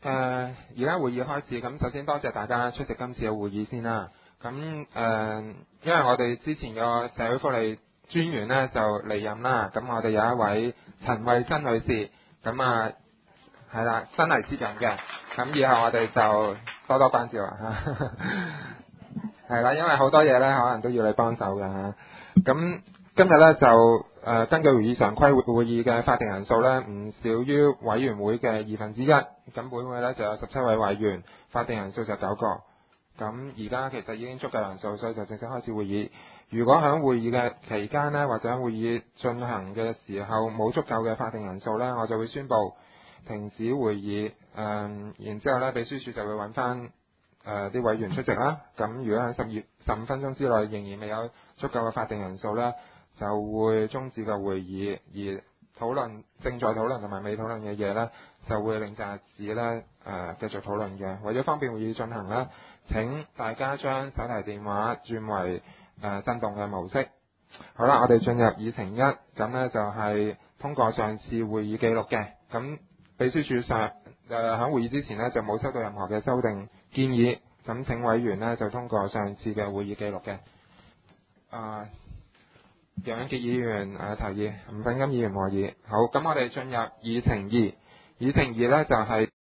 而家會議開始，咁首先多謝大家出席今次嘅會議先啦。咁因為我哋之前個社會福利專員呢就離任啦，咁我哋有一位陳慧珍女士，咁係啦，新嚟接任嘅，咁以後我哋就多多關照啊。係啦，因為好多嘢呢可能都要你幫手嘅嚇。咁今日呢，就根據會議常規會議嘅法定人數呢，唔少於委員會嘅1/2，咁本會呢就有17位委員，法定人數就9個。咁而家其實已經足夠人數，所以就正式開始會議。如果喺會議嘅期間呢，或者會議進行嘅時候冇足夠嘅法定人數呢，我就會宣布停止會議。然之後呢，秘書處就會揾翻啲委員出席啦。咁如果喺15分鐘之內仍然未有足夠嘅法定人數呢，就會終止個會議，而正在討論同埋未討論嘅嘢呢，就會令暫時呢繼續討論嘅。為咗方便會議進行呢，請大家將手提電話轉為震動嘅模式。好啦，我哋進入議程1，咁呢就係通過上次會議記錄嘅。咁秘書處喺會議之前呢，就冇收到任何嘅修訂建議，咁請委員呢就通過上次嘅會議記錄嘅。楊永傑議員提議，吳炳金議員和議。好，咁我哋進入議程2。議程2呢就係